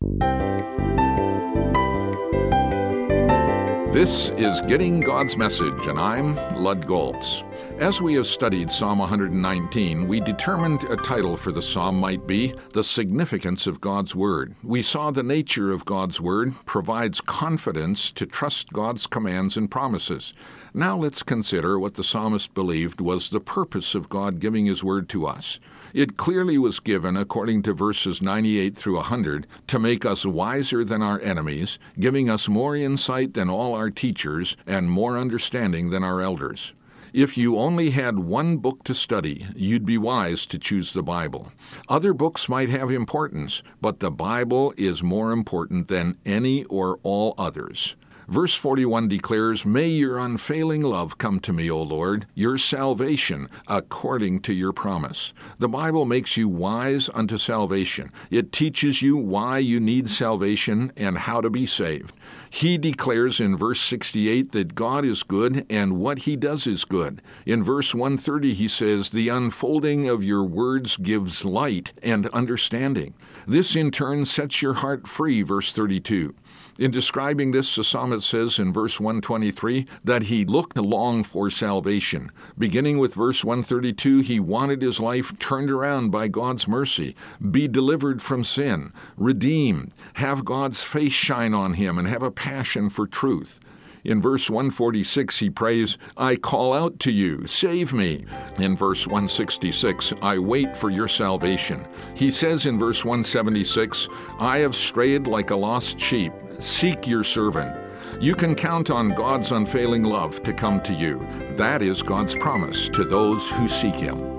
This is Getting God's Message, and I'm Lud Goltz. As we have studied Psalm 119, we determined a title for the psalm might be The Significance of God's Word. We saw the nature of God's Word provides confidence to trust God's commands and promises. Now let's consider what the psalmist believed was the purpose of God giving His Word to us. It clearly was given, according to verses 98 through 100, to make us wiser than our enemies, giving us more insight than all our teachers, and more understanding than our elders. If you only had one book to study, you'd be wise to choose the Bible. Other books might have importance, but the Bible is more important than any or all others. Verse 41 declares, "May your unfailing love come to me, O Lord, your salvation, according to your promise." The Bible makes you wise unto salvation. It teaches you why you need salvation and how to be saved. He declares in verse 68 that God is good and what He does is good. In verse 130 he says, "The unfolding of your words gives light and understanding." This in turn sets your heart free, verse 32. In describing this, the psalmist says in verse 123 that he looked long for salvation. Beginning with verse 132, he wanted his life turned around by God's mercy, be delivered from sin, redeemed, have God's face shine on him, and have a passion for truth. In verse 146, he prays, "I call out to you, save me." In verse 166, "I wait for your salvation." He says in verse 176, "I have strayed like a lost sheep. Seek your servant." You can count on God's unfailing love to come to you. That is God's promise to those who seek Him.